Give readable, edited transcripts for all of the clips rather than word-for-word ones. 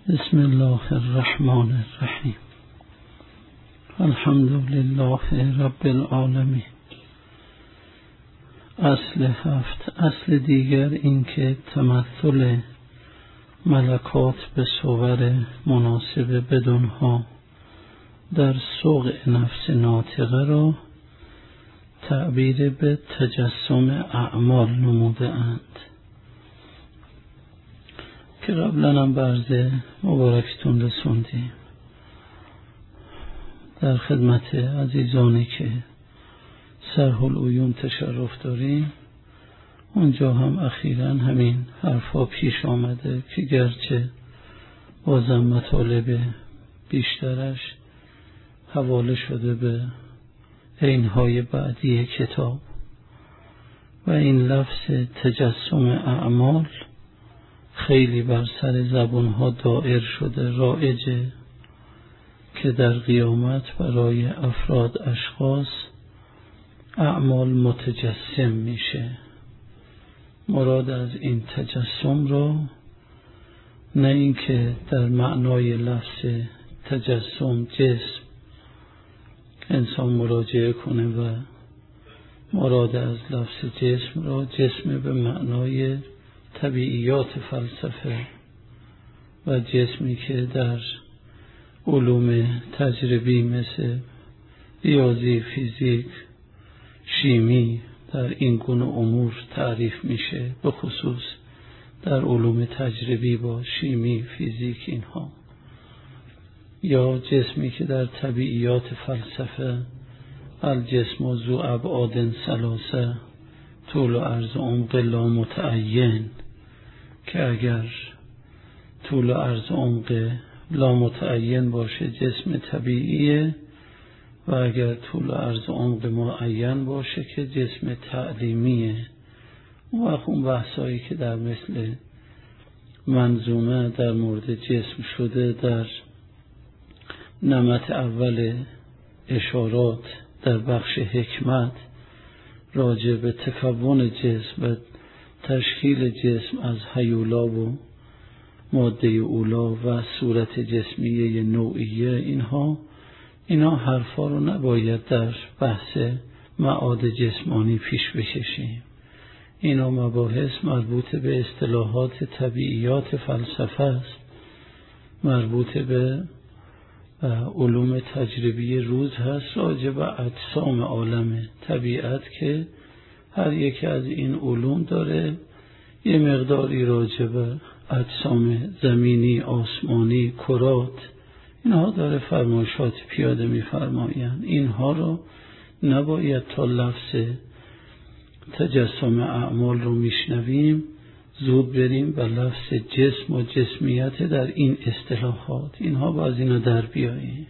بسم الله الرحمن الرحیم. الحمد لله رب العالمین. اصل 7. اصل دیگر این که تمثل ملکات به صور مناسب بدونها در سوق نفس ناطقه را تعبیر به تجسم اعمال نموده اند که قبلا هم برز مبارکتون رسوندیم. در خدمت عزیزانی که سرح العیون تشرف داریم، اونجا هم اخیراً همین حرفا پیش آمده که گرچه بازم مطالب بیشترش حواله شده به عینهای بعدی کتاب و این لفظ تجسم اعمال خیلی بر سر زبانها دائر شده، رایجه که در قیامت برای افراد اشخاص اعمال متجسم میشه. مراد از این تجسم را نه اینکه در معنای لفظ تجسم جسم انسان مراجعه کنه و مراد از لفظ جسم را جسم به معنای طبیعیات فلسفه و جسمی که در علوم تجربی مثل ریاضی، فیزیک، شیمی در این گونه امور تعریف میشه، به خصوص در علوم تجربی با شیمی، فیزیک اینها، یا جسمی که در طبیعیات فلسفه الجسم ذو ابعاد ثلاثه طول و عرض عمق لا متعین، که اگر طول و عرض عمق لا متعین باشه جسم طبیعیه و اگر طول و عرض عمق معین باشه که جسم تعلیمیه. و اون بحثایی که در مثل منظومه در مورد جسم شده در نمط اول اشارات در بخش حکمت راجع به تکون جسم و تشکیل جسم از هیولا و ماده اولا و صورت جسمیه نوعیه، اینا حرفا رو نباید در بحث معاد جسمانی پیش بکشیم. اینا مباحث مربوط به اصطلاحات طبیعیات فلسفه است، مربوط به علوم تجربی روز هست، راجع به اجسام عالم طبیعت که هر یک از این علوم داره یه مقداری راجع به اجسام زمینی، آسمانی، کرات، اینها داره فرمایشات پیاده می‌فرمایند. اینها رو نباید تا لفظ تجسم اعمال رو میشنویم زود بریم به لفظ جسم و جسمیت در این اصطلاحات. اینها باز اینو در بیاییم.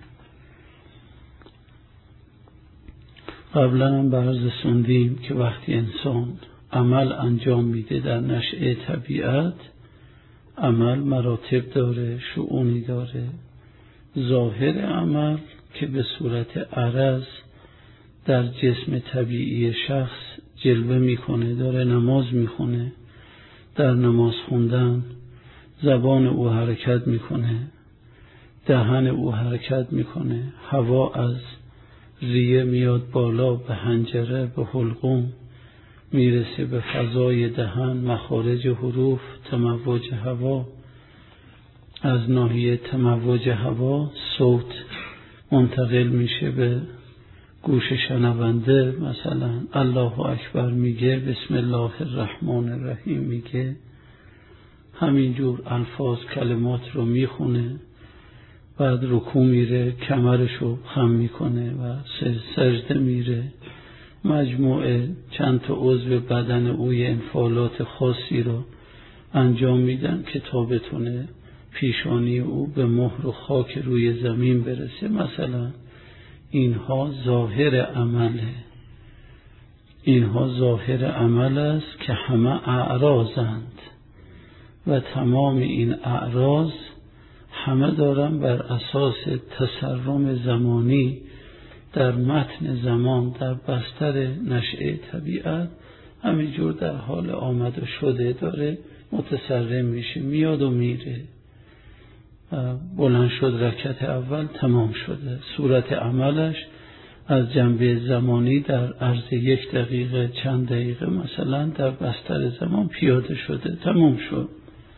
قبلا هم برز سندیم که وقتی انسان عمل انجام میده در نشأه طبیعت، عمل مراتب داره، شؤونی داره. ظاهر عمل که به صورت عرض در جسم طبیعی شخص جلوه میکنه، داره نماز میخونه، در نماز خوندن زبان او حرکت میکنه، دهن او حرکت میکنه، هوا از ریه میاد بالا به حنجره، به حلقوم میرسه به فضای دهن، مخارج حروف، تموج هوا، از ناحیه تموج هوا صوت منتقل میشه به گوش شنونده. مثلا الله اکبر میگه، بسم الله الرحمن الرحیم میگه، همینجور الفاظ کلمات رو میخونه، بعد رکوع میره، کمرشو خم میکنه و سجده میره. مجموعه چند تا عضو بدن اوی انفعالات خاصی رو انجام میدن که تا بتونه پیشانی او به مهر و خاک روی زمین برسه. مثلا اینها ظاهر عمله، اینها ظاهر عمل است که همه اعراضند و تمام این اعراض همه دارن بر اساس تسرم زمانی در متن زمان در بستر نشأه طبیعت همینجور در حال آمد و شده داره متسرم میشه، میاد و میره. بلند شد رکعت اول تمام شده. صورت عملش از جنبه زمانی در عرض 1 دقیقه چند دقیقه مثلا در بستر زمان پیاده شده، تمام شد.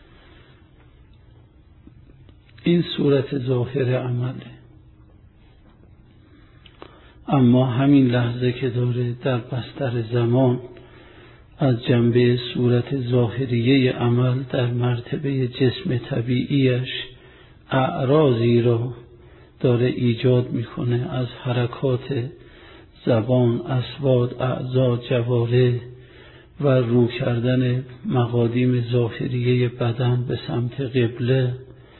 این صورت ظاهر عمله. اما همین لحظه که داره در بستر زمان از جنبه صورت ظاهریه عمل در مرتبه جسم طبیعیش اعراضی را داره ایجاد میکنه از حرکات زبان، اصوات، اعضا، جوارح و رو کردن مقادیم ظاهریه بدن به سمت قبله.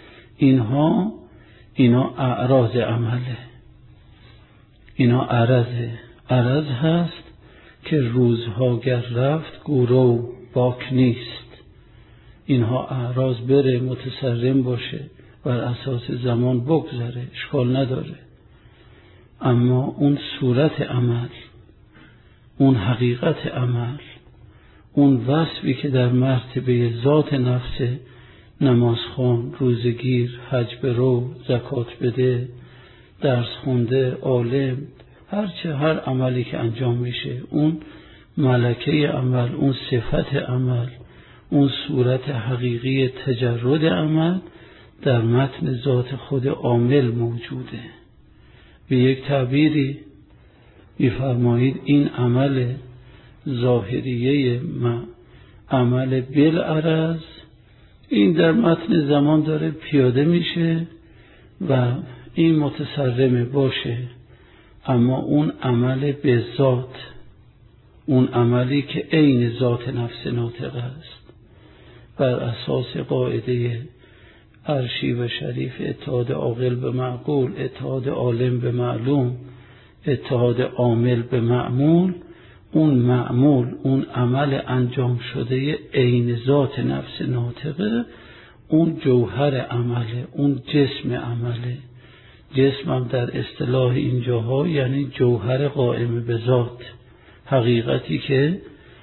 اینا اعراض عمله، اینا عرض هست که روزها گر رفت گورو باک نیست. اینها اعراض بره متسرم باشه بر اساس زمان بگذره، اشکال نداره. اما اون صورت عمل، اون حقیقت عمل، اون وصفی که در مرتبه ذات نفس نماز خوان، روزگیر، حج برو، زکات بده، درس خونده، عالم، هر عملی که انجام میشه، اون ملکه عمل، اون صفت عمل، اون صورت حقیقی تجرد عمل در متن ذات خود عامل موجوده. به یک تعبیری می‌فرمایید این عمل ظاهریه عمل بالعرض، این در متن زمان داره پیاده میشه و این متسرمه باشه. اما اون عمل به ذات، اون عملی که عین ذات نفس ناطق است، بر اساس قاعده عرشی و شریف اتحاد عاقل به معقول، اتحاد عالم به معلوم، اتحاد عامل به معمول، اون معمول، اون عمل انجام شده عین ذات نفس ناطقه، اون جوهر عمله، اون جسم عمله. جسم هم در اصطلاح اینجاها یعنی جوهر قائم به ذات، حقیقتی که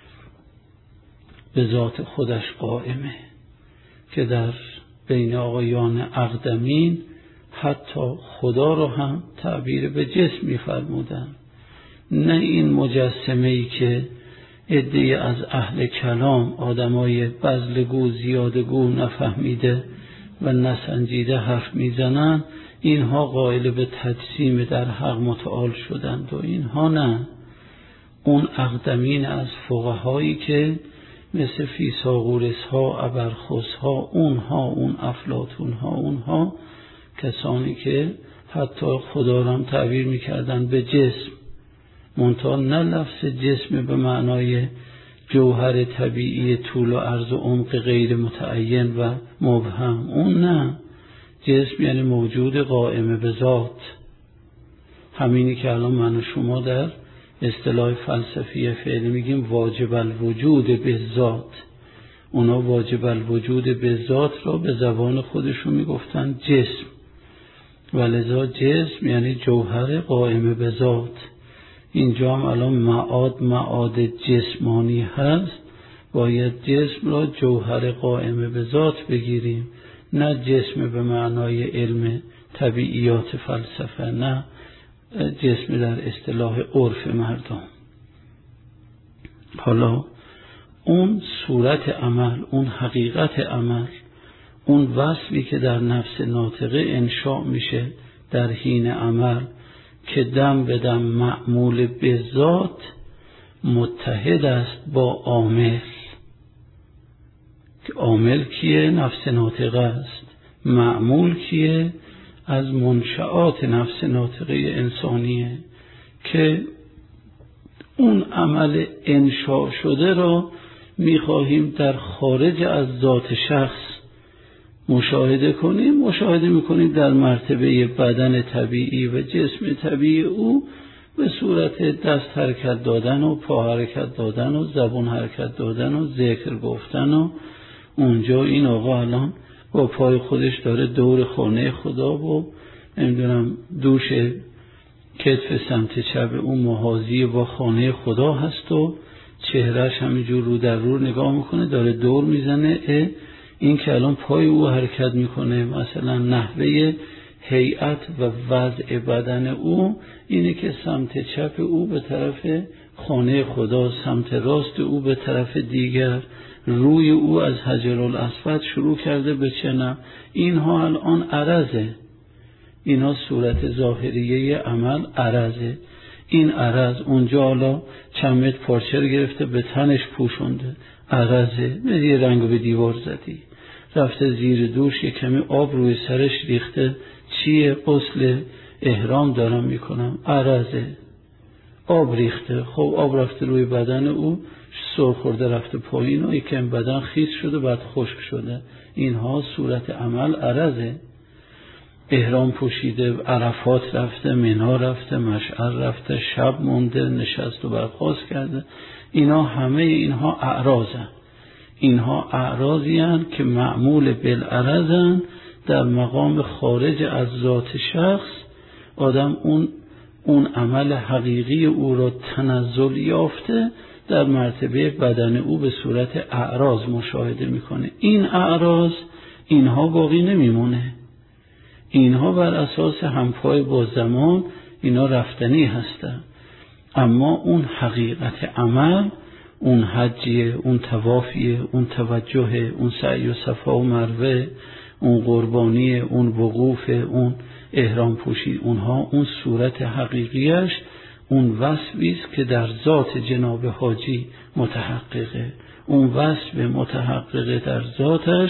به ذات خودش قائمه، که در بین آقایان اقدمین حتی خدا رو هم تعبیر به جسم می‌فرمودن. نه این مجسمه‌ای که عده‌ای از اهل کلام، آدمای بزلگو، زیادگو، نفهمیده و نسنجیده حرف میزنن، اینها قائل به تجسیم در حق متعال شدند و اینها نه. اون اقدمین از فقهایی که مثل فیثاغورس ها، ابرخس ها، اون افلاطون ها، اونها کسانی که حتی خدا را هم تعبیر میکردن به جسم، منتها نه لفظ جسم به معنای جوهر طبیعی طول و عرض و عمق غیر متعین و مبهم، اون نه. جسم یعنی موجود قائم به ذات، همینی که الان من و شما در اصطلاح فلسفی فعلی میگیم واجب الوجود به ذات. اونا واجب الوجود به ذات را به زبان خودشون میگفتن جسم، ولذا جسم یعنی جوهر قائم به ذات. اینجا هم الان معاد جسمانی هست، باید جسم را جوهر قائم به ذات بگیریم، نه جسم به معنای علم طبیعیات فلسفه، نه جسم در اصطلاح عرف مردم. حالا اون صورت عمل، اون حقیقت عمل، اون وصفی که در نفس ناطقه انشاء میشه در حین عمل که دم به دم معمول به ذات متحد است با عامل، که عامل کیه؟ نفس ناطقه است. معمول کیه؟ از منشآت نفس ناطقه انسانیه، که اون عمل انشاء شده را میخواهیم در خارج از ذات شخص مشاهده کنیم. مشاهده میکنیم در مرتبه بدن طبیعی و جسم طبیعی او به صورت دست حرکت دادن و پا حرکت دادن و زبان حرکت دادن و ذکر گفتن و اونجا این آقا الان با پای خودش داره دور خانه خدا و نمیدونم دوش کتف سمت چپ اون محاذی با خانه خدا هست و چهرهش همینجور رو در رو نگاه میکنه، داره دور میزنه. این که الان پای او حرکت میکنه، مثلا نحوه هیئت و وضع بدن او اینه که سمت چپ او به طرف خانه خدا، سمت راست او به طرف دیگر، روی او از حجرالاسود شروع کرده به چنم. اینها الان عرضه، اینها صورت ظاهریه عمل عرضه. این عرض اونجا حالا چند متر پارچه گرفته به تنش پوشونده، عرضه. یه رنگ به دیوار زدی، رفته زیر دوش، یه کمی آب روی سرش ریخته، چیه؟ غسل احرام دارم میکنم، عرضه. آب ریخته، خب آب رفته روی بدن او، سر خورده رفته پایین و یکم بدن خیس شده بعد خشک شده. اینها صورت عمل عرضه. احرام پوشیده، عرفات رفته، منی رفته، مشعر رفته، شب مونده، نشست و برخاست کرده. اینا همه اینها اعراضن. اینها اعراضی هستند که معمول بالعرضن، در مقام خارج از ذات شخص. آدم اون عمل حقیقی او را تنزل یافته در مرتبه بدن او به صورت اعراض مشاهده میکنه. این اعراض اینها باقی نمیمونه، اینها بر اساس همپای با زمان اینا رفتنی هستن. اما اون حقیقت عمل، اون حجیه، اون طوافیه، اون توجه، اون سعی و صفا و مروه، اون قربانیه، اون وقوف، اون احرام پوشید، اونها اون صورت حقیقیش اون وصفیست که در ذات جناب حاجی متحققه. اون وصف متحققه در ذاتش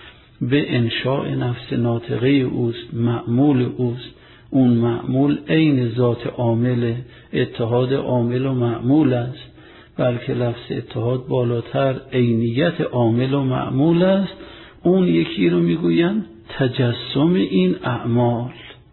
به انشاء نفس ناطقه اوست، معمول اوست. اون معمول عین ذات عامل، اتحاد عامل و معمول است، بلکه لفظ اتحاد بالاتر، عینیت عامل و معمول است. اون یکی رو میگوین تجسم این اعمال،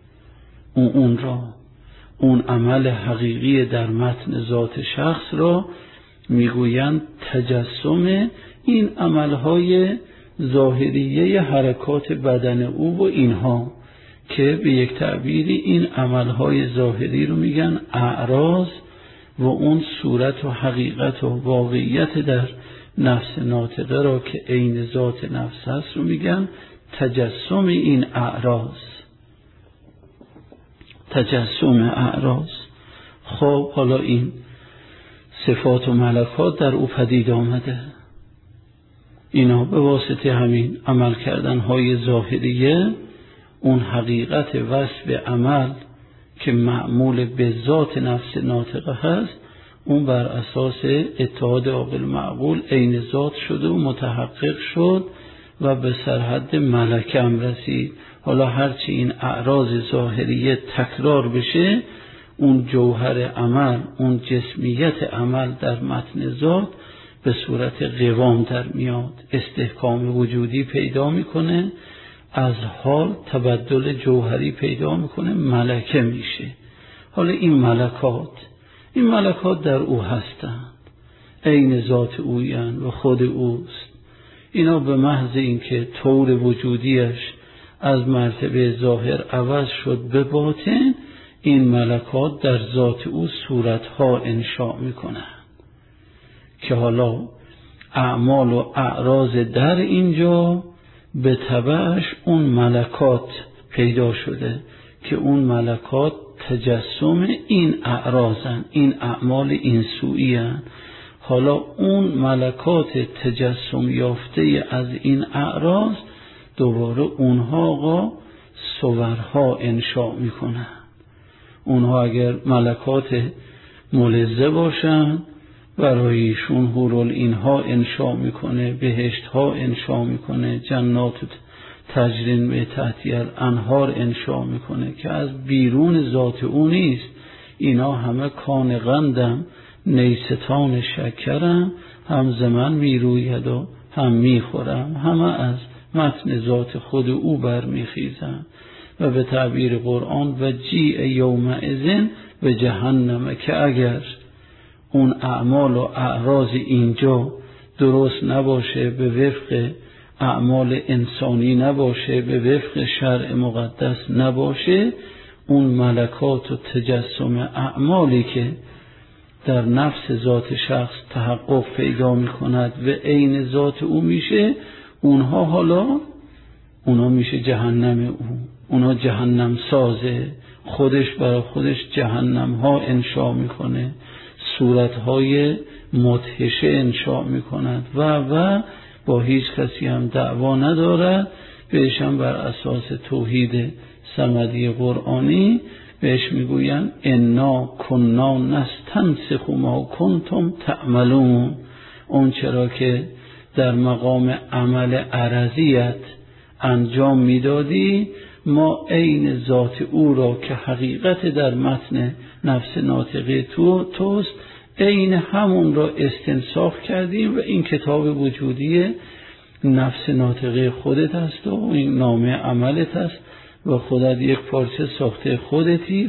اون را، اون عمل حقیقی در متن ذات شخص را میگوین تجسم این عملهای ظاهریه حرکات بدن او و اینها، که به یک تعبیری این عملهای ظاهری رو میگن اعراض و اون صورت و حقیقت و واقعیت در نفس ناطقه را که عین ذات نفس هست رو میگن تجسم این اعراض، تجسم اعراض. خب حالا این صفات و ملکات در او پدید آمده، اینا به واسطه همین عمل کردن های ظاهریه اون حقیقت وصف عمل که معمول به ذات نفس ناطقه هست، اون بر اساس اتحاد عاقل معقول عین ذات شده و متحقق شد و به سرحد ملکه هم رسید. حالا هرچی این اعراض ظاهریه تکرار بشه، اون جوهر عمل، اون جسمیت عمل در متن ذات به صورت قوام در میاد، استحکام وجودی پیدا میکنه، از حال تبدل جوهری پیدا میکنه، ملکه میشه. حالا این ملکات در او هستند، عین ذات اویند و خود اوست. اینا به محض اینکه طور وجودیش از مرتبه ظاهر عوض شد به باطن، این ملکات در ذات او صورتها انشاء میکنند که حالا اعمال و اعراض در اینجا به تبعش اون ملکات پیدا شده که اون ملکات تجسم این اعراضن، این اعمال این سوئی‌اند. حالا اون ملکات تجسم یافته از این اعراض دوباره اونها آقا صورها انشاء میکنن. اونها اگر ملکات ملزه باشن برایشون حورال اینها انشاء میکنه، بهشت ها انشاء میکنه، جنات تجرین به تحتی الانهار انشاء میکنه که از بیرون ذات او نیست. اینا همه کان قندم نیستان شکرم، هم زمن میروید و هم میخورم، همه از متن ذات خود او برمیخیزم. و به تعبیر قرآن و جیع یومئذ به جهنم، که اگر اون اعمال و اعراض اینجا درست نباشه، به وفق اعمال انسانی نباشه، به وفق شرع مقدس نباشه، اون ملکات و تجسم اعمالی که در نفس ذات شخص تحقق پیدا می کند و عین ذات او میشه، اونها حالا اونا میشه جهنم اونا جهنم سازه، خودش برای خودش جهنم ها انشا میکنه، صورت های مدهشه انشا میکند و با هیچ کسی هم دعوا ندارد، بهش هم بر اساس توحید صمدی قرآنی بهش میگوین انا کنا نستنسخ ما کنتم تعملون. اون چرا که در مقام عمل عرضیت انجام میدادی ما عین ذات او را که حقیقت در متن نفس ناطقه توست عین همون را استنساخ کردیم و این کتاب وجودی نفس ناطقه خودت است و این نامه عملت است و خودت یک پارچه ساخته خودتی.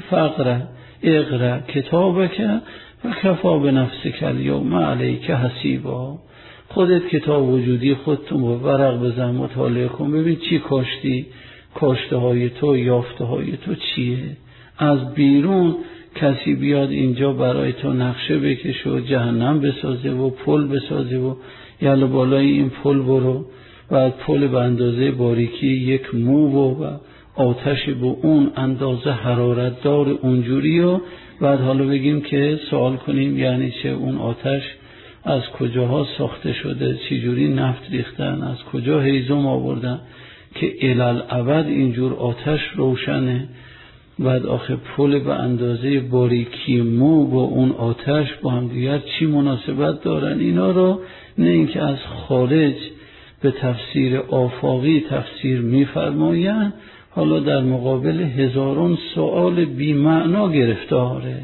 اقرأ کتابک و کفا بنفسک الیوم علیک حسیبا. خودت کتاب وجودی خودتون با ورق بزن مطالعه کن ببین چی کاشتی، کاشته های تو، یافته های تو چیه. از بیرون کسی بیاد اینجا برای تو نقشه بکشه و جهنم بسازه و پل بسازه و یالا بالای این پل برو و پل به اندازه باریکی یک مو و آتش به اون اندازه حرارت دار اونجوری و بعد حالا بگیم که سوال کنیم یعنی چه اون آتش از کجاها ساخته شده، چجوری نفت ریختن، از کجا هیزم آوردن که الالعبد اینجور آتش روشنه. بعد آخه پل به اندازه باریکی مو با اون آتش با هم دیگر چی مناسبت دارن؟ اینا رو نه اینکه از خارج به تفسیر آفاقی تفسیر می‌فرمایند، حالا در مقابل هزاران سوال بی معنا گرفتاره،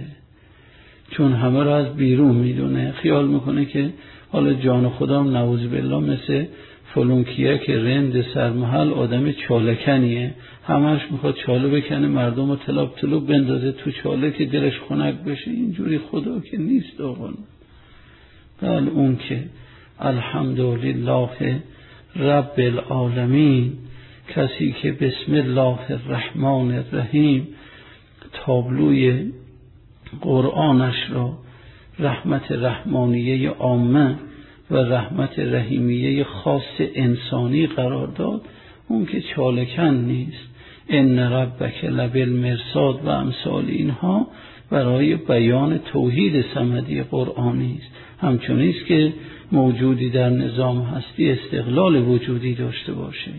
چون همه را از بیرون میدونه، خیال میکنه که حالا جان خودم نعوذ بالله مثل فلونکیه که رند سرمحل آدم چالکنیه، همش میخواد چاله بکنه مردم رو تلاب تلوب بندازه تو چاله که دلش خنک بشه. اینجوری خدا که نیست آقا. بل اون که الحمدلله رب العالمین، کسی که بسم الله الرحمن الرحیم تابلوی قرآنش را رحمت رحمانیه عامه و رحمت رحیمیه خاص انسانی قرار داد، اون که چالکن نیست. ان ربک لبالمرصاد و امثال اینها برای بیان توحید صمدی قرآنی است. همچنین است که موجودی در نظام هستی استقلال وجودی داشته باشه.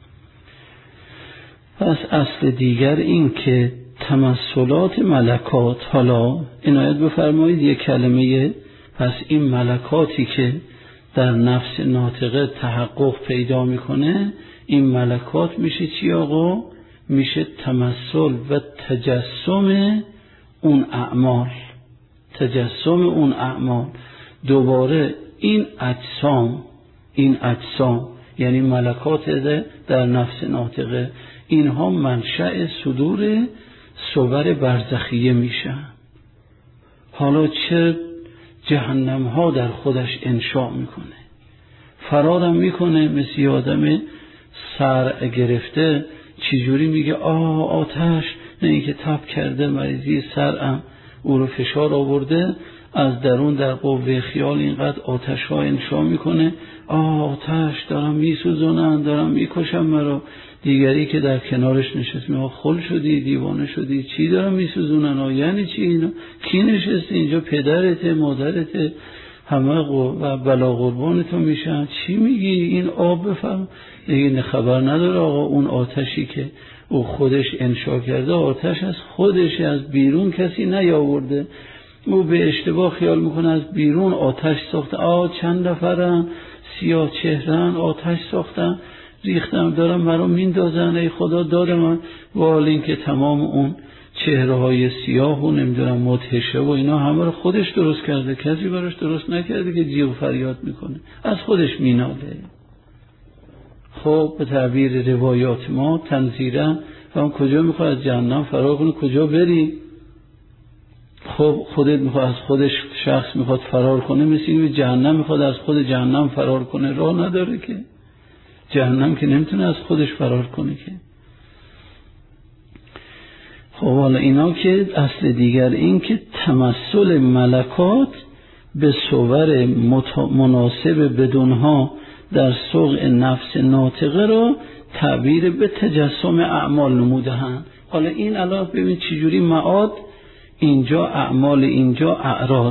پس اصل دیگر این که تمثلات ملکات، حالا عنایت بفرمایید یک کلمه، پس این ملکاتی که در نفس ناطقه تحقق پیدا میکنه این ملکات میشه چی آقا؟ میشه تمثل و تجسم اون اعمال. تجسم اون اعمال دوباره این اجسام یعنی ملکات در نفس ناطقه، اینها منشأ صدور صور برزخیه میشن. حالا چه جهنم ها در خودش انشاء میکنه، فرارم میکنه مثل آدم سر گرفته، چجوری میگه آتش، نه اینکه تب کرده مریضی سرم او رو فشار آورده، از درون در قوه خیال اینقدر آتش ها انشاء میکنه، آتش دارم میسوزونن، دارم میکشم مرا. دیگری که در کنارش نشست میگه خل شدی، دیوانه شدی، چی دارم میسوزونن؟ یعنی چی اینا؟ کی نشسته اینجا؟ پدرته، مادرته، همه و بلا قربانتو میشن، چی میگی؟ این آب بفهم. دیگه خبر نداره آقا اون آتشی که او خودش انشا کرده آتش از خودش، از بیرون کسی نیاورده. او به اشتباه خیال میکنه از بیرون آتش ساخته. چند نفرن سیاه چهرن آتش ساختن ریختم دارم مرا میندازن، ای خدا داد من. و این که تمام اون چهره های سیاه و نمیدونم مدهشه و اینا همه رو خودش درست کرده، کسی براش درست نکرده که جیغ و فریاد میکنه، از خودش میناله. خب به تعبیر روایات ما تنظیرا هم کجا میخواد از جهنم فرار کنه؟ کجا بری؟ خب خودت میخواد از خودش، شخص میخواد فرار کنه، مثل اینکه جهنم میخواد از خود جهنم فرار کنه، راه نداره که. جهنم که نمیتونه از خودش فرار کنه که. خب حالا اینا که اصل دیگر این که تمثل ملکات به صور مناسب بدونها در سوق نفس ناطقه رو تعبیر به تجسم اعمال نموده‌اند. حالا این الان ببین چجوری معاد اینجا اعمال، اینجا اعراض.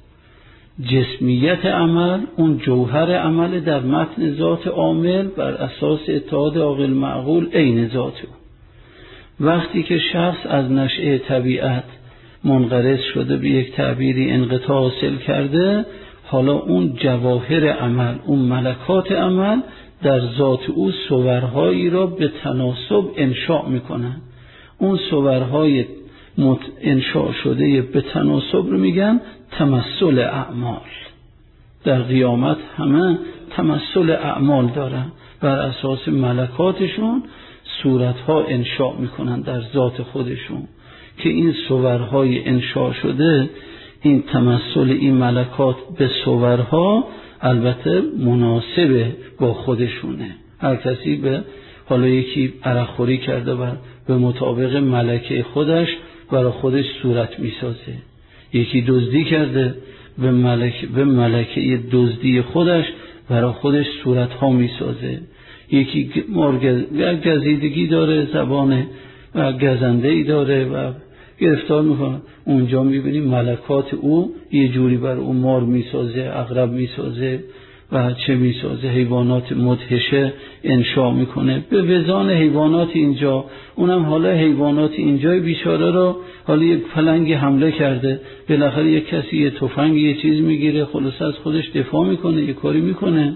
جسمیت عمل، اون جوهر عمل در متن ذات عامل بر اساس اتحاد عاقل معقول عین ذاته. وقتی که شخص از نشأه طبیعت منقرض شده، به یک تعبیری انقطاع حاصل کرده، حالا اون جواهر عمل، اون ملکات عمل در ذات او صورهایی را به تناسب انشاء میکنن. اون صورهای انشاء شده به تناسب رو میگن تمثل اعمال. در قیامت همه تمثل اعمال دارن، بر اساس ملکاتشون صورتها انشاء میکنن در ذات خودشون که این صورهای انشاء شده، این تمثل این ملکات به صورها البته مناسب با خودشونه. هر کسی به حالا یکی عرق‌خوری کرده و به مطابق ملکه خودش برای خودش صورت میسازه، یکی دزدی کرده به ملکه دزدی خودش برای خودش صورت ها میسازه، یکی گزیدگی داره، زبان گزنده ای داره و گرفتار میکنه، اونجا میبینیم ملکات او یه جوری بر اون مار میسازه، عقرب میسازه و چه میسازه، حیوانات مدهشه انشاء میکنه به وزان حیوانات اینجا. اونم حالا حیوانات اینجای بیچاره رو حالا یک پلنگ حمله کرده، بالاخره یک کسی یه تفنگ یه چیز میگیره، خلاص از خودش دفاع میکنه، یه کاری میکنه.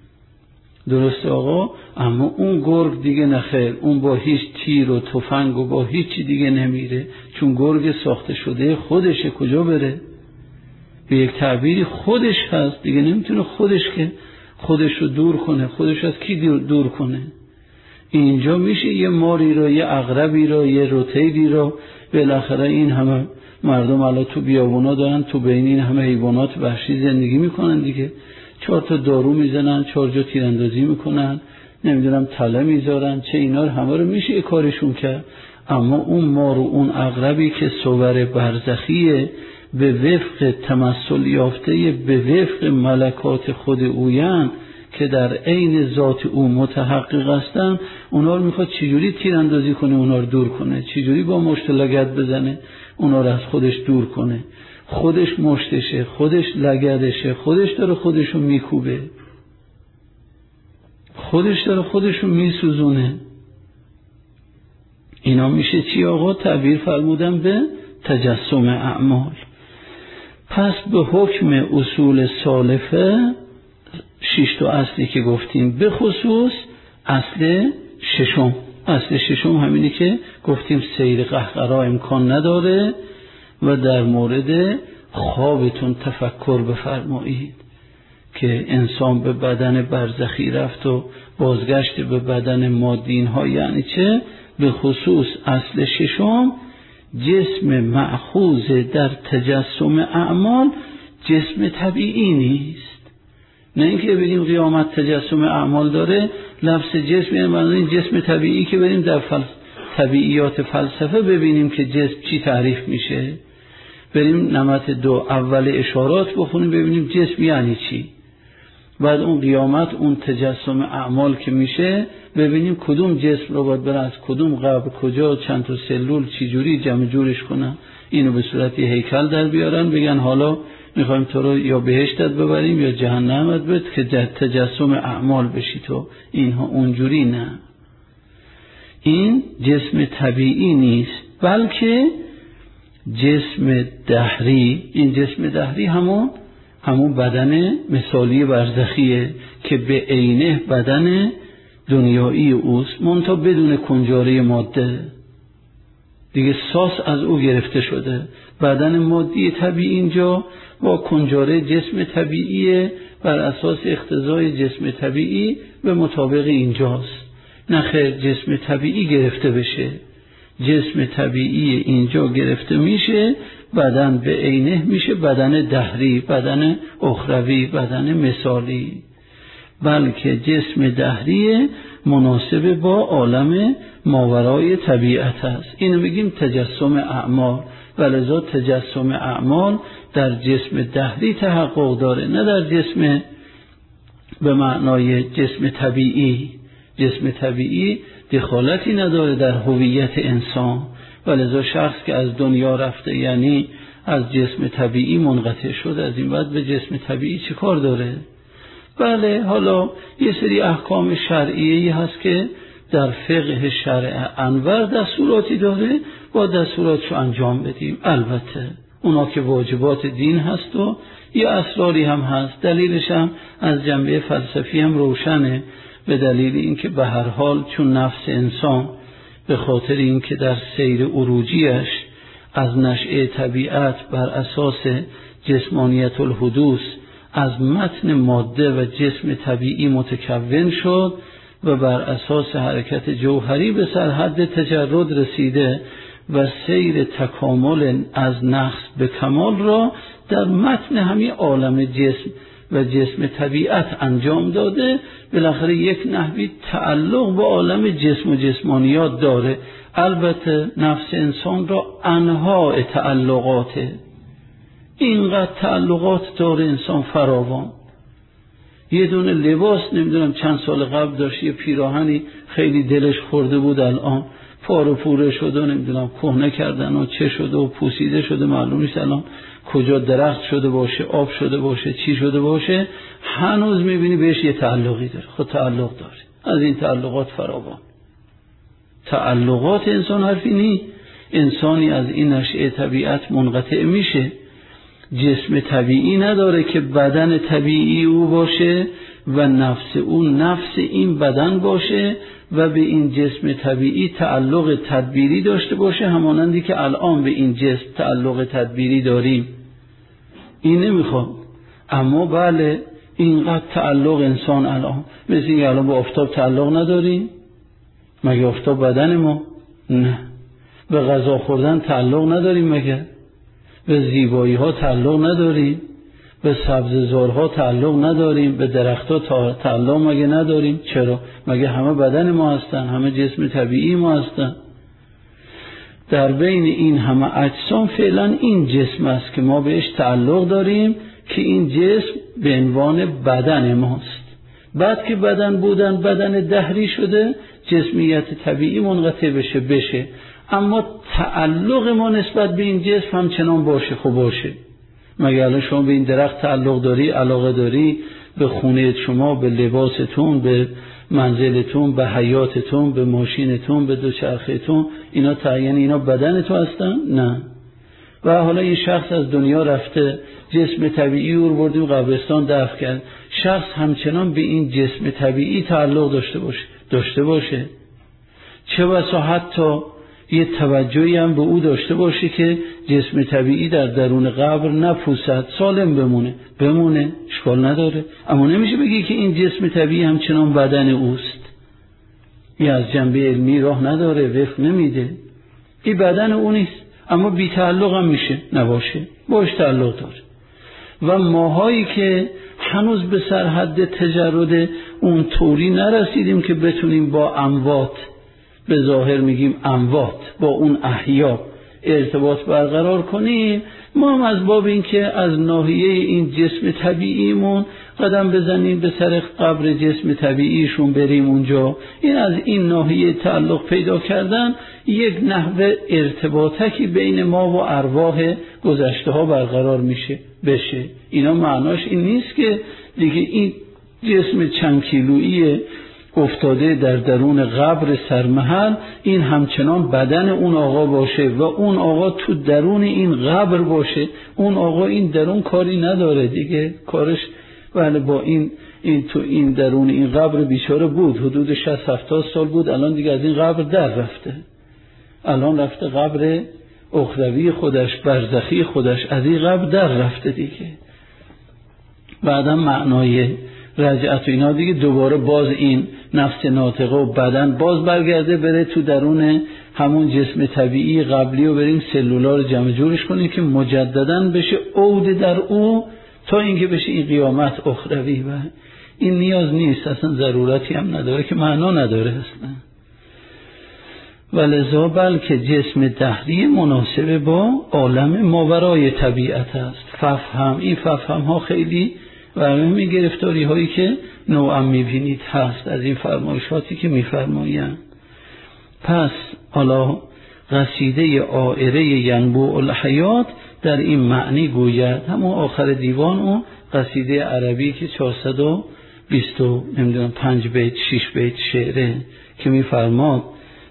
درسته آقا؟ اما اون گرگ دیگه نخیر، اون با هیچ تیر و تفنگ و با هیچ دیگه نمیره، چون گرگ ساخته شده خودشه، کجا بره؟ به یک تعبیری خودش هست دیگه، نمیتونه خودش رو دور کنه. خودش از کی دور کنه؟ اینجا میشه یه ماری رو، یه عقربی رو، یه روتیلی رو، بالاخره این همه مردم الان تو بیابونا دارن، تو بین این همه حیوانات وحشی زندگی میکنن دیگه، 4 تا دارو میزنن، 4 جا تیراندازی میکنن، نمیدونم تله میذارن، چه اینا رو همه رو میشه کارشون کرد. اما اون مار و اون عقربی که صور برزخیه، به وفق تمثل یافته، به وفق ملکات خود اوین که در عین ذات او متحقق هستن، اونا رو میخواد چجوری تیراندازی کنه، اونا رو دور کنه، چجوری با مشت لگد بزنه اونا رو از خودش دور کنه. خودش مشتشه، خودش لگدشه، خودش داره خودشو میکوبه، خودش داره خودشو میسوزونه. اینا میشه چی آقا؟ تعبیر فرمودن به تجسم اعمال. پس به حکم اصول سالفه 6 تا اصلی که گفتیم، به خصوص اصل ششم همینی که گفتیم سیر قهقرا امکان نداره و در مورد خوابتون تفکر بفرمایید که انسان به بدن برزخی رفت و بازگشت به بدن مادین ها. یعنی چه؟ به خصوص اصل 6 جسم مأخوذ در تجسم اعمال جسم طبیعی نیست. نه اینکه بگیم قیامت تجسم اعمال داره، لفظ جسم یعنی این جسم طبیعی که بریم در طبیعیات فلسفه ببینیم که جسم چی تعریف میشه، بریم نمط 2 اول اشارات بخونیم ببینیم جسم یعنی چی، بعد اون قیامت اون تجسم اعمال که میشه ببینیم کدوم جسم رو باید برن از کدوم قبر کجا چند تا سلول چی جوری جمع جورش کنن، اینو به صورت هیکل در بیارن، بگن حالا میخوایم تو رو یا بهشتت ببریم یا جهنمت بد که تجسم اعمال بشی تو. اینها اونجوری نه، این جسم طبیعی نیست بلکه جسم دهری. این جسم دهری همون بدن مثالی برزخیه که به عینه بدن دنیایی اوست، منتها بدون کنجاره ماده دیگه، ساس از او گرفته شده. بدن مادی طبیعی اینجا با کنجاره جسم طبیعیه، بر اساس اقتضای جسم طبیعی به مطابق اینجاست. نه خیر، جسم طبیعی گرفته بشه، جسم طبیعی اینجا گرفته میشه، بدن به عینه میشه بدن دهری، بدن اخروی، بدن مثالی. بلکه جسم دهری مناسب با عالم ماورای طبیعت است. اینو میگیم تجسم اعمال، ولذا تجسم اعمال در جسم دهری تحقق داره، نه در جسم به معنای جسم طبیعی. جسم طبیعی دخالتی نداره در هویت انسان، ولذا شخص که از دنیا رفته یعنی از جسم طبیعی منقطع شد، از این بعد به جسم طبیعی چه کار داره؟ بله، حالا یه سری احکام شرعیه‌ای هست که در فقه شرع انور دستوراتی داره، با دستوراتشو انجام بدیم. البته اونا که واجبات دین هست و یه اسراری هم هست. دلیلش هم از جنبه فلسفی هم روشنه، به دلیل اینکه به هر حال چون نفس انسان به خاطر اینکه در سیر عروجیش از نشأه طبیعت بر اساس جسمانیت الحدوث از متن ماده و جسم طبیعی متکون شد و بر اساس حرکت جوهری به سرحد تجرد رسیده و سیر تکامل از نقص به کمال را در متن همین عالم جسم و جسم طبیعت انجام داده. بالاخره یک نحوی تعلق به عالم جسم و جسمانیات داره. البته نفس انسان را انواع تعلقاته، اینقدر تعلقات داره انسان فراوان. یه دونه لباس نمیدونم چند سال قبل داشت، یه پیراهنی خیلی دلش خورده بود، الان پاره پوره شده، نمیدونم کهنه کردن و چه شده و پوسیده شده، معلوم نیست الان کجا درخت شده باشه، آب شده باشه، چی شده باشه، هنوز میبینی بهش یه تعلقی داره. خود تعلق داره، از این تعلقات فراوان. تعلقات انسان حرفی نی. انسانی از این نشأه طبیعت منقطع میشه، جسم طبیعی نداره که بدن طبیعی او باشه و نفس اون نفس این بدن باشه و به این جسم طبیعی تعلق تدبیری داشته باشه، همانندی که الان به این جسم تعلق تدبیری داریم. این نمیخواد. اما بله، اینقدر تعلق انسان الان، مثل اینکه الان با آفتاب تعلق نداریم. مگه آفتاب بدن ما؟ نه. به غذا خوردن تعلق نداریم مگه؟ به زیبایی ها تعلق نداریم؟ به سبززارها تعلق نداریم؟ به درختها تعلق مگه نداریم؟ چرا؟ مگه همه بدن ما هستن؟ همه جسم طبیعی ما هستن؟ در بین این همه اجسام فعلا این جسم است که ما بهش تعلق داریم، که این جسم به عنوان بدن ماست. بعد که بدن بودن بدن دهری شده، جسمیت طبیعی منقطع بشه، اما تعلق ما نسبت به این جسم همچنان باشه. خب باشه. مگه الان شما به این درخت تعلق داری، علاقه داری، به خونه شما، به لباستون، به منزلتون، به حیاتتون، به ماشینتون، به دوچرخه‌تون، اینا تعیین اینا بدن تو هستن؟ نه. و حالا این شخص از دنیا رفته، جسم طبیعی رو بردیم قبرستان دفن کرد، شخص همچنان به این جسم طبیعی تعلق داشته باشه. چه بسا حتی یه توجهی هم به او داشته باشه که جسم طبیعی در درون قبر نپوسد، سالم بمونه، اشکال نداره. اما نمیشه بگی که این جسم طبیعی همچنان بدن اوست. یه از جنبه علمی راه نداره، وفق نمیده. این بدن او نیست، اما بی تعلق هم میشه نباشه، باش تعلق داره. و ماهایی که هنوز به سرحد تجرد اون طوری نرسیدیم که بتونیم با اموات، به ظاهر میگیم اموات، با اون احیا ارتباط برقرار کنیم، ما هم از باب این که از ناحیه این جسم طبیعیمون قدم بزنیم به سر قبر جسم طبیعیشون، بریم اونجا، این از این ناحیه تعلق پیدا کردن یک نحوه ارتباطکی بین ما و ارواح گذشته ها برقرار بشه. اینا معناش این نیست که دیگه این جسم چند کیلویی افتاده در درون قبر سرمحل این همچنان بدن اون آقا باشه و اون آقا تو درون این قبر باشه. اون آقا این درون کاری نداره دیگه، کارش بله با این تو این درون این قبر بیچاره بود، حدود 60-70 سال بود، الان دیگه از این قبر در رفته، الان رفته قبر اخروی خودش، برزخی خودش، از این قبر در رفته دیگه. بعدم معنای رجعت و اینا دیگه دوباره باز این نفس ناطقه و بدن باز برگرده بره تو درون همون جسم طبیعی قبلی و بریم سلولار جمع جورش کنیم که مجدداً بشه عود در او تا اینکه بشه این قیامت اخروی. و این نیاز نیست، اصلا ضرورتی هم نداره، که معنا نداره اصلا. ولذا بلکه جسم دهری مناسب با عالم ماورای طبیعت است. این ففهم ها خیلی و همه گرفتاری هایی که نوعا میبینید هست از این فرمایشاتی که میفرمایند. پس حالا قصیده عائره ینبوع الحیات در این معنی گوید، همون آخر دیوان اون قصیده عربی که 425 بیت 6 بیت شعره که میفرماد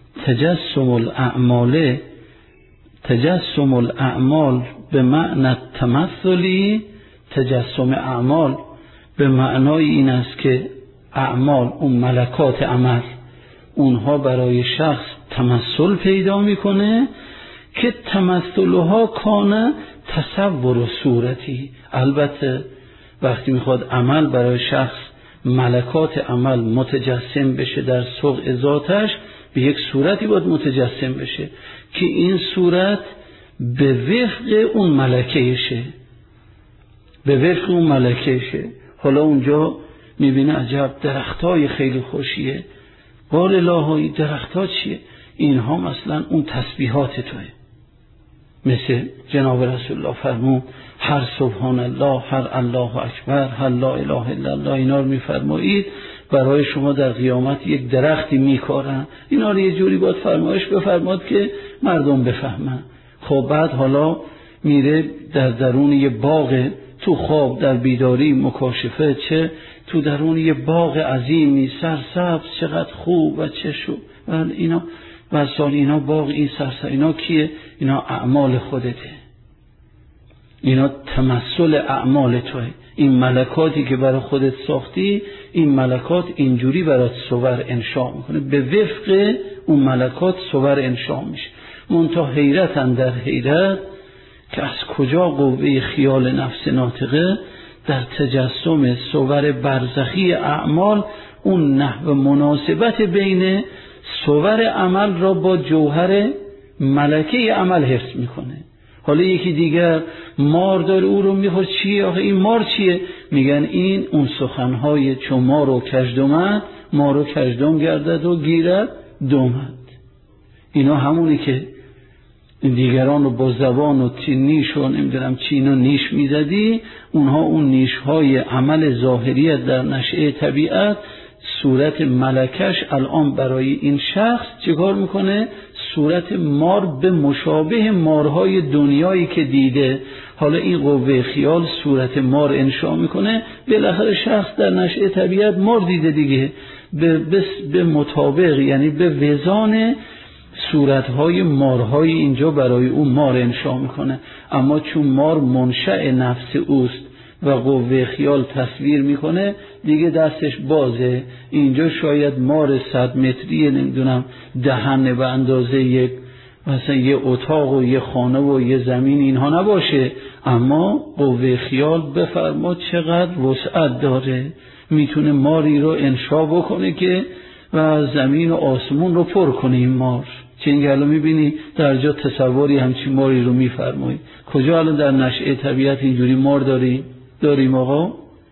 تجسم الاعمال به معنی تمثلی، تجسم اعمال به معنای این است که اعمال اون ملکات عمل اونها برای شخص تمثل پیدا میکنه که تمثلها کانه تصور و صورتی. البته وقتی میخواد عمل برای شخص ملکات عمل متجسم بشه در سوق ذاتش به یک صورتی باید متجسم بشه که این صورت به وفق اون ملکهشه، به وفق اون ملکهشه. حالا اونجا میبینه عجب درختای خیلی خوشیه، قال الهی درختها چیه؟ اینها مثلا اون تسبیحات توه، مثل جناب رسول الله فرمود هر سبحان الله، هر الله اکبر، هر لا اله الا الله، اینا رو میفرمایید برای شما در قیامت یک درختی میکارن. اینا رو یه جوری باید فرمایش بفرماد که مردم بفهمن. خب بعد حالا میره در درون یه باغ، تو خواب در بیداری مکاشفه، چه تو درون یه باغ عظیمی سرسبز، چقدر خوب و چه شو و اینا و سال اینا باغ این سرسبز، اینا کیه؟ اینا اعمال خودته، اینا تمثل اعمال توه. این ملکاتی که برای خودت ساختی، این ملکات اینجوری برات صور انشاء میکنه، به وفق اون ملکات صور انشاء میشه. منتها حیرتن در حیرت که از کجا قوه خیال نفس ناطقه در تجسم صور برزخی اعمال اون نحو مناسبت بین صور عمل را با جوهر ملکه عمل حفظ میکنه. حالا یکی دیگر مار داره او رو میخوره، چیه آخه این مار چیه؟ میگن این اون سخنهای چون مار و کژدمد، مار و کژدم گردد و گیرد دمد. اینا همونی که دیگران رو با زبان و نیش و نمیدونم چین و نیش میزدی، اونها اون نیشهای عمل ظاهریت در نشأه طبیعت صورت ملکش الان برای این شخص چیکار میکنه؟ صورت مار به مشابه مارهای دنیایی که دیده. حالا این قوه خیال صورت مار انشا میکنه، بالاخره شخص در نشأه طبیعت مار دیده دیگه، به مطابق یعنی به وزان صورتهای مارهای اینجا برای اون مار انشا میکنه. اما چون مار منشأ نفس اوست و قوه خیال تصویر میکنه دیگه دستش بازه. اینجا شاید مار 100 متری نمیدونم دهن به اندازه یک مثلا یه اتاق و یه خانه و یه زمین اینها نباشه، اما قوه خیال بفرما چقدر وسعت داره، میتونه ماری رو انشا بکنه که و زمین و آسمون رو پر کنه. این مار چنین الان میبینی در جا تصوری همچین ماری رو میفرمایی. کجا الان در نشأه طبیعت اینجوری مار داریم آقا؟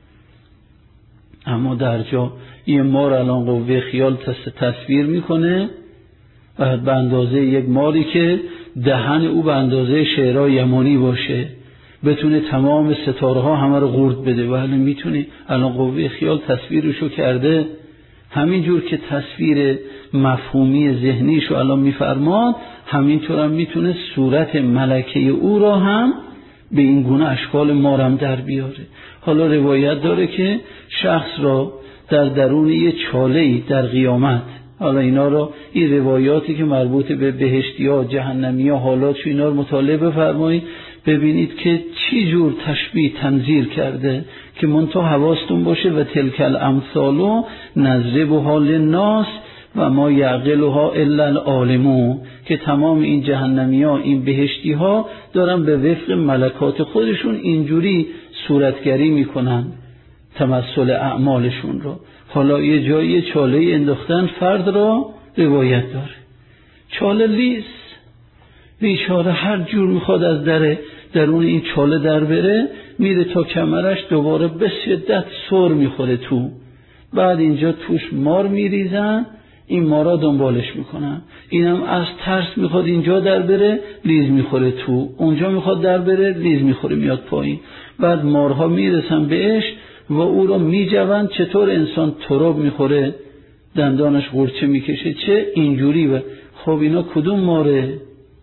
اما در جا یه مار الان قوه خیال تصویر میکنه و به اندازه یک ماری که دهن او به اندازه شعرهای یمانی باشه، بتونه تمام ستاره ها همه رو قورت بده. ولی میتونه الان قوه خیال تصویرشو کرده، همینجور که تصویر مفهومی ذهنیشو الان میفرماد، همینطور هم میتونه صورت ملکه او را هم به این گونه اشکال مارم در بیاره. حالا روایت داره که شخص را در درون یه چاله‌ای در قیامت، حالا اینا را این روایاتی که مربوط به بهشتی ها جهنمی ها حالات چون اینا رو مطالعه بفرمایید ببینید که چی جور تشبیه تنظیر کرده که منتها حواستون باشه و تلک الامثال نضربها للناس و ما یعقلها الا العالمون، که تمام این جهنمی ها این بهشتی ها دارن به وفق ملکات خودشون اینجوری صورتگری میکنن تمثل اعمالشون رو. حالا یه جایی چاله انداختن فرد را، روایت داره چاله لیس بیچاره هر جور میخواد از درون این چاله در بره، میره تا کمرش، دوباره به شدت سر میخوره تو، بعد اینجا توش مار میریزن، این مارا دنبالش میکنن، اینم از ترس میخواد اینجا در بره، لیز میخوره تو، اونجا میخواد در بره، لیز میخوره میاد پایین. بعد مارها میرسن بهش و او را میجوند. چطور انسان تراب میخوره دندانش قورچه میکشه، چه اینجوری. و خب اینا کدوم ماره؟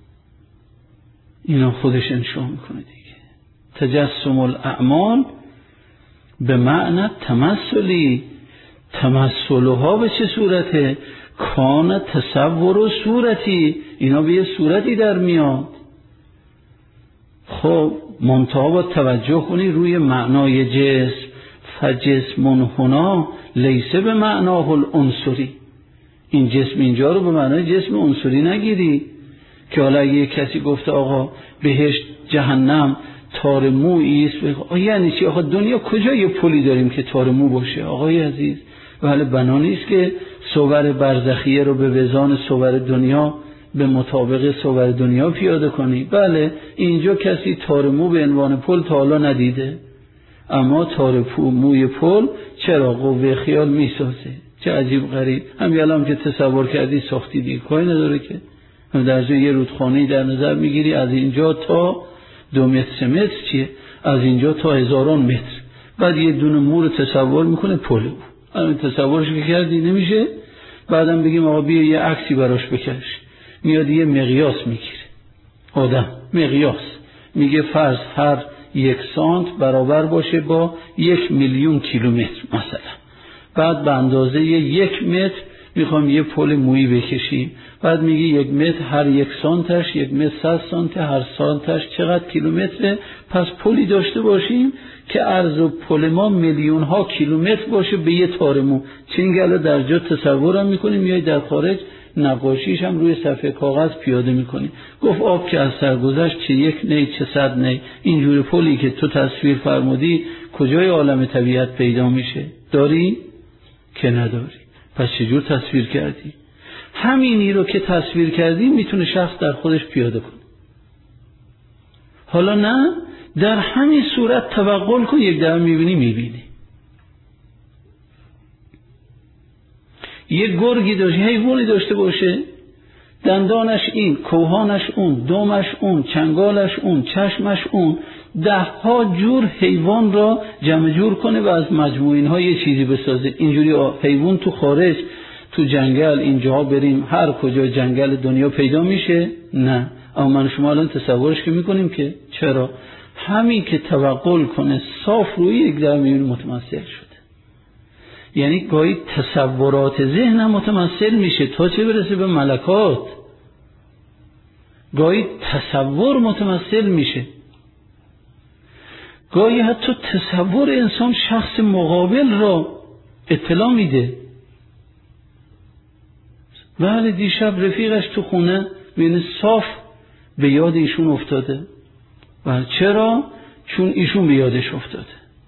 اینا خودش انشا میکنه دیگه. تجسم الاعمال به معنی تمثلی. تمثلها به چه صورته؟ کان تصور و صورتی، اینا به یه صورتی در میاد. خب منتها با توجه کنی روی معنای جسم. فجسم هنا لیسه به معناه العنصری. این جسم اینجا رو به معنای جسم عنصری نگیری که حالا اگه کسی گفته آقا بهشت جهنم تار مویی است، یعنی چی؟ آقا دنیا کجا یه پلی داریم که تار مو باشه آقای عزیز؟ ولی بنا نیست که صور برزخیه رو به وزان صور دنیا به مطابق صور دنیا پیاده کنی. بله اینجا کسی تار مو به عنوان پل تا حالا ندیده، اما تار موی پل چرا قوه خیال میسازه. چه عجیب غریب. همین الان که تصور کردی ساختی دیگه، کاری نداره که. در جای یه رودخانه‌ای در نظر میگیری از اینجا تا 2 متر 3 متر چیه، از اینجا تا هزاران متر، بعد یه دونه مو رو تصور میکنه پل. همین تصورش که کردی نمیشه. بعدم بگیم آقا بیا یه عکسی براش بکش، میاد یه مقیاس میگیره آدم، مقیاس میگه فرض هر 1 سانت برابر باشه با 1,000,000 کیلومتر مثلا. بعد به اندازه 1 متر میخوام یه پل مویی بکشیم. بعد میگه 1 متر هر 1 سانتش 1 متر 100 سانت، هر سانتش چقدر کیلومتره. پس پلی داشته باشیم که عرض پل ما میلیون ها کیلومتر باشه به یه تار مو. چنگله در جا تصورم میکنیم، میای در خارج نقاشیش هم روی صفحه کاغذ پیاده میکنی. گفت آب که از سر گذشت چه 1 نی چه 100 نی. اینجور پلی که تو تصویر فرمودی کجای عالم طبیعت پیدا میشه؟ داری؟ که نداری. پس چجور تصویر کردی؟ همینی رو که تصویر کردی میتونه شخص در خودش پیاده کنه. حالا نه در همین صورت توقل کن، یک دفعه میبینی. یک گرگی داشته، حیوانی داشته باشه، دندانش این، کوهانش اون، دمش اون، چنگالش اون، چشمش اون، 10 جور حیوان را جمع جور کنه و از مجموع اینها یه چیزی بسازه. اینجوری حیوان تو خارج تو جنگل اینجا بریم هر کجا جنگل دنیا پیدا میشه؟ نه. اما من شما الان تصورش که میکنیم که چرا؟ همین که توقل کنه صاف روی یک در میون متمثل شده. یعنی گاهی تصورات ذهن متمثل میشه تا چه برسه به ملکات. گاهی تصور متمثل میشه، گاهی حتی تصور انسان شخص مقابل را اطلاع میده. بله دیشب رفیقش تو خونه ببین صاف به یاد ایشون افتاده. و چرا؟ چون ایشون به یادش افتاده.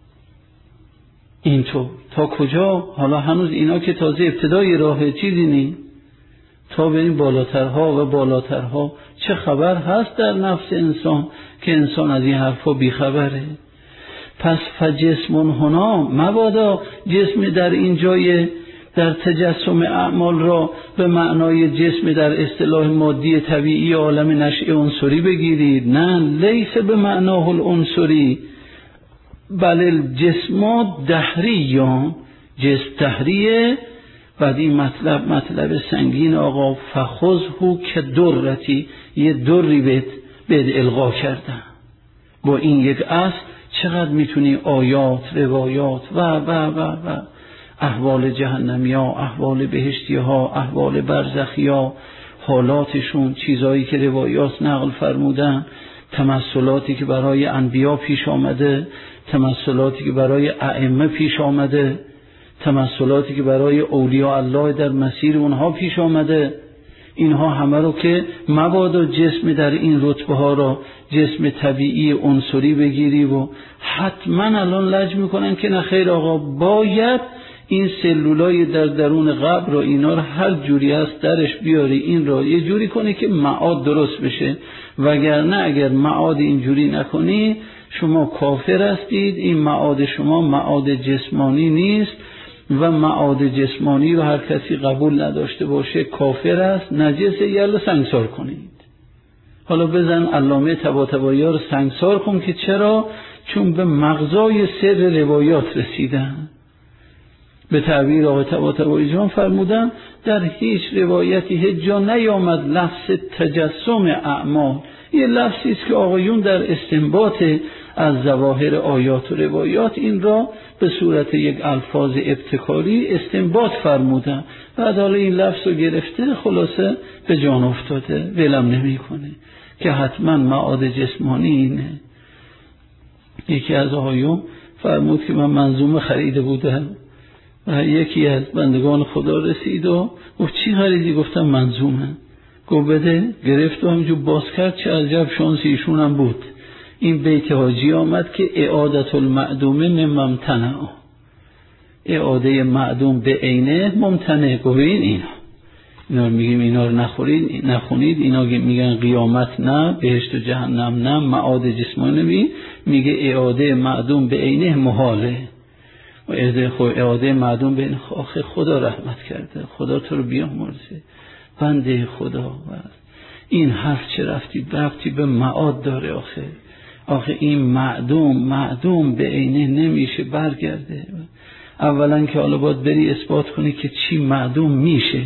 اینطور تا کجا؟ حالا هنوز اینا که تازه ابتدای راه، چیزی نی. تا بریم بالاترها و بالاترها. چه خبر هست در نفس انسان که انسان از این حرفا بیخبره؟ پس فجسم هنا، مبادا جسم در این جای در تجسم اعمال را به معنای جسم در اصطلاح مادی طبیعی عالم نشئ عنصری بگیرید. نه، لیس به معناه العنصری بل الجسم دهریان، جسم دهریه. بعد این مطلب سنگین آقا، فخذه که درتی، یه دری بهت القا کردن. با این یک اصل چقدر میتونی آیات، روایات و احوال جهنمی ها، احوال بهشتی ها، احوال برزخی ها، حالاتشون، چیزایی که روایات نقل فرمودن، تمثلاتی که برای انبیا پیش آمده، تمثلاتی که برای ائمه پیش آمده، تمثلاتی که برای اولیاء الله در مسیر اونها پیش آمده، اینها همه رو که مبادا جسم در این رتبه ها را جسم طبیعی عنصری بگیری و حتما الان لج میکنن که نه خیر آقا، باید این سلولای در درون قبر را اینا را هر جوری هست درش بیاری، این را یه جوری کنی که معاد درست بشه، وگرنه اگر معاد اینجوری نکنی شما کافر هستید. این معاد شما معاد جسمانی نیست و معاد جسمانی رو هر کسی قبول نداشته باشه کافر است، نجسه، یلا سنگسار کنید. حالا بزن علامه طباطبایی ها رو سنگسار کن که چرا؟ چون به مغزای سر روایات رسیدن. به تعبیر آقای طباطبایی جان فرمودن در هیچ روایتی هیچ جا نیامد لفظ تجسم اعمال. یه لفظی است که آقایون در استنباط از ظواهر آیات و روایات این را به صورت یک الفاظ ابتکاری استنباط فرمودن. بعد حالا این لفظ رو گرفته خلاصه به جان افتاده، ولم نمی‌کنه که حتما معاد جسمانی اینه. یکی از آقایون فرمود که من منظومه خریده بودم و یکی از بندگان خدا رسید و گفت چی خریدی؟ گفتم منظومه. گفت بده. گرفت و همینجور باز کرد. چه عجب شانس ایشون هم بود. این بیت حاجی آمد که اعادت المعدومه من ممتنع، اعاده معدوم به عینه ممتنع. گفت اینا میگیم اینا رو نخونید، اینا میگن قیامت نه، بهشت و جهنم نه، معاد جسمانی میگه اعاده معدوم به عینه محاله. و اعاده معدوم به آخه خدا رحمت کرده، خدا تو رو بیامرزه بنده خدا. این حرف چه رفتی به معاد داره؟ آخه این معدوم به عینه نمیشه برگرده. اولا که حالا باید بری اثبات کنی که چی معدوم میشه،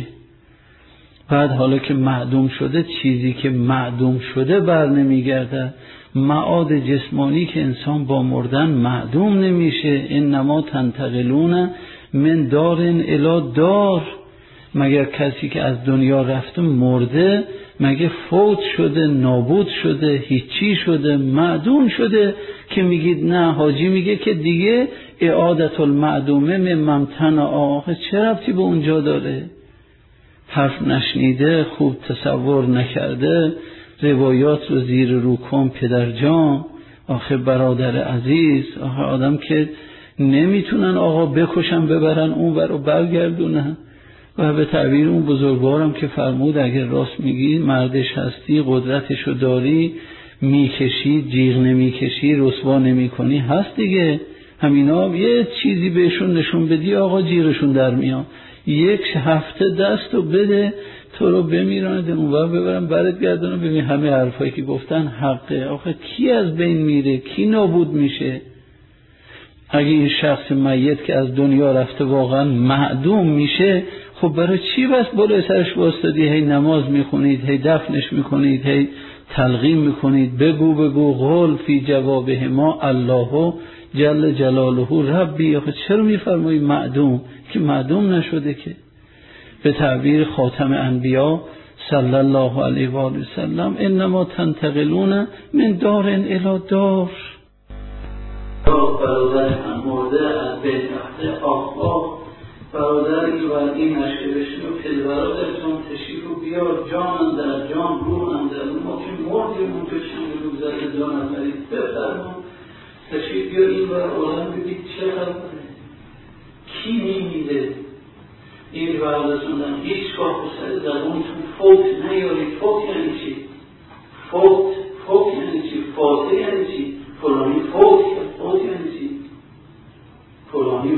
بعد حالا که معدوم شده چیزی که معدوم شده بر نمیگرده. معاد جسمانی که انسان با مردن معدوم نمیشه. انما تنتقلون من دارن الی دار. مگر کسی که از دنیا رفته مرده مگه فوت شده، نابود شده، هیچی شده، معدوم شده که میگید نه؟ حاجی میگه که دیگه اعادت المعدومه من ممتنع. آخه چه ربطی به اونجا داره؟ حرف نشنیده، خوب تصور نکرده، روایات رو زیر رو کن پدر جان. آخه برادر عزیز، آخه آدم که نمیتونن آقا بکشن ببرن اون ور رو برگردونن. و به تعبیر اون بزرگوارم که فرمود اگر راست میگی مردش هستی، قدرتشو داری، میکشی جیغ نمیکشی، رسوا نمیکنی، هست دیگه. همینا یه چیزی بهشون نشون بدی آقا جیغشون در میاد. یک هفته دستو بده تو رو بمیرند اونور ببرن برات گردن. ببین همه حرفایی که گفتن حقه. آخه کی از بین میره؟ کی نابود میشه؟ اگه این شخص میت که از دنیا رفته واقعا معدوم میشه، خب برای چی بس بالای سرش واسطادی هی نماز میخونید، هی دفنش میکنید، هی تلقین میکنید؟ بگو قول فی جوابه ما الله جل جلاله ربی. آخه چرا میفرمایی معدوم که معدوم نشده که؟ به تعبیر خاتم انبیا صلی الله علیه و آله و سلم انما تنتقلون من دار الی دار. برادر هم مرده از بین رفته آخ برادری و این نشته بشنو که برادرتون تشریف رو بیار جان در جان روح اندر. ما که مردیم اون که چند روز زده جان اندرید بفرمون تشریف بیار این بر آدم بگید چه خبره؟ کی میمیده؟ این برادرتون هیچ گاه بسید در اون تو فوت نیاری. فوت یعنی چی؟ فوت یعنی چی؟ فاته یعنی چی؟ فلانی فوت یعنی چی؟ فلانی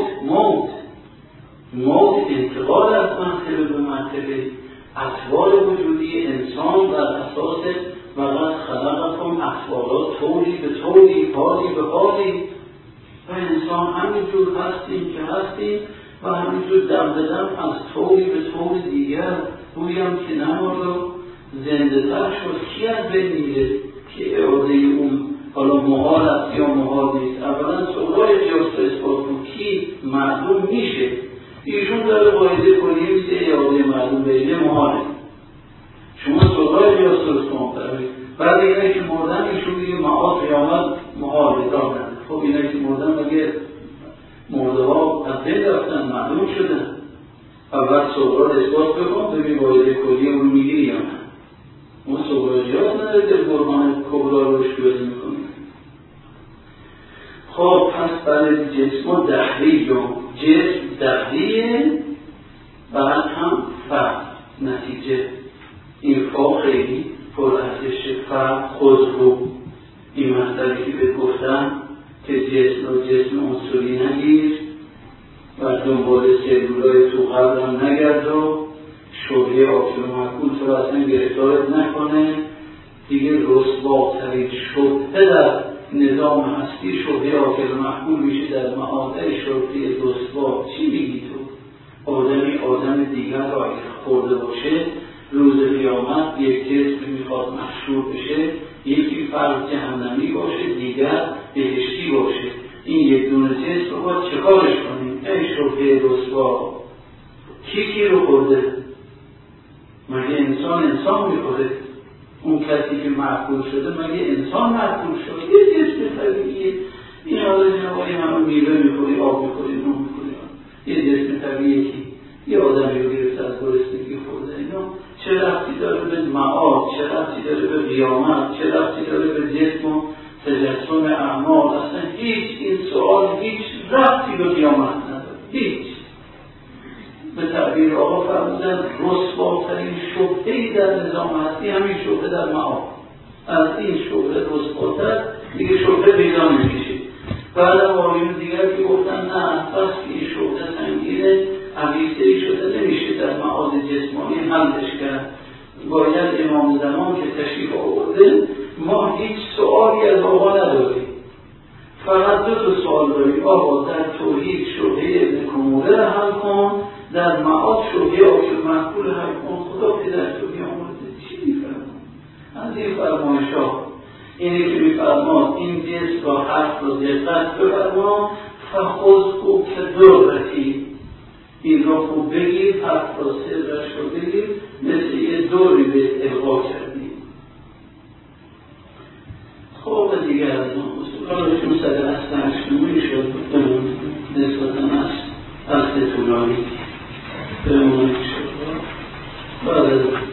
موت انتقال از منطقه به منطقه. اطوار وجودی انسان بر اساس وقت خلقکم اطوارا طوری به طوری حالی به حالی و انسان همینجور هستیم که هستیم و همینجور دم به دم از طوری به طور دیگر. رویم که نمارد زنده تر شد. کی از بین میره که اعاده اون حالا محال است یا محال نیست؟ اولا سوال جاست اثبات کن کی معدوم میشه. ایشون داره قاعده کلیه میده اعاده معدوم بینه محاله. شما سوال جاست کن بعد اینایی که مردن ایشون دیگه معاد قیامت محاله دارن. خب اینایی که مردن مگه مرده ها از بین رفتن معدوم شدن؟ اول سوال اثبات بکن ببین قاعده کلیه اون میگیری یا نه. اون سوالجات نداره در قرآن کبرا رو شویز میکنی. خب پس برای جسم و دهری جا جسم دهریه بعد هم فرد نتیجه. این فا خیلی پر ارزش فرد خودرو. این مسئله که به گفتن که جسم عنصری نگیر و دنبال سلولای تو قلبم نگرد و شوری آکسیژن مکول تو اصلا گرفتارت نکنه. دیگه رسواترین شبهه در نظام هستی شبهه عاقل محمول میشه در معادل شبهه رسوا. چی میگی تو؟ آدم دیگر را اگر خورده باشه روز قیامت یک جسم میخواد محشور بشه، یکی فرد جهنمی باشه دیگر بهشتی باشه، این یک دونه جسم رو باید چه کارش کنیم؟ ای شبهه رسوا، کی رو خورده؟ مگه انسان میخوره؟ اون کسی که معقول شده مگه انسان معقول شده؟ یه جسم طبیعیه. این حالا جنوایی همه میوه میخوری، آب میخوری، نون میخوری، یه جسم طبیعیه که یه آدمی رو گرفت از گرسنگی خورده. اینا چه ربطی داره به معاد، چه ربطی داره به قیامت، چه ربطی داره به جسم و تجسم اعمال؟ اصلا این سوال هیچ ربطی به قیامت نداره، هیچ. به تعبیر آقا فرمودن رسواترین شبهه‌ای در نظام هستی همین شبهه در معاد. از این شبهه رسواتر دیگه شبهه پیدا نمیشه. بعد آقایون دیگر که گفتن نه پس این شبهه سنگینه، عقیده‌ای شده نمیشه در معاد جسمانی حلش کرد. باید امام زمان که تشریف آورده ما هیچ سوالی از آقا نداریم، فقط دو سوال داریم. آقا در توحید شبهه ابن کموله را حل کن، در معاد شبهه عاقل محمول حل کن. خدا پدر تو بیامورده چی میفرمان؟ از این فرمایشات اینه که میفرمان این جسم را حرف را دقت بفرما، فخذه کدرتی، این را خوب بگیر، حرف را سرش را بگیر، مثل یه دوری به القا کردیم. خب دیگه از اون حالا چون صدر اصلا اشنوی شد نسبتا از طولانی بمونه شد. بعد